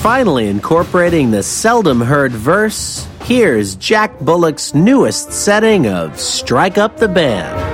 Finally incorporating the seldom heard verse, here's Jack Bullock's newest setting of Strike Up the Band.